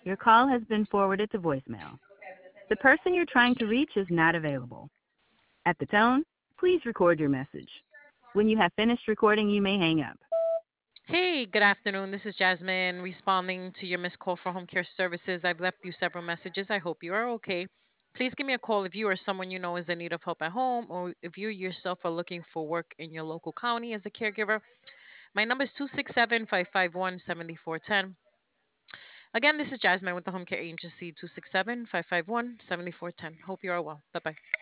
Your call has been forwarded to voicemail. The person you're trying to reach is not available. At the tone, please record your message. When you have finished recording, you may hang up. Hey, good afternoon. This is Jasmine responding to your missed call for home care services. I've left you several messages. I hope you are okay. Please give me a call if you or someone you know is in need of help at home or if you yourself are looking for work in your local county as a caregiver. My number is 267 551 7410. Again, this is Jasmine with the Home Care Agency 267 551 7410. Hope you are well. Bye bye.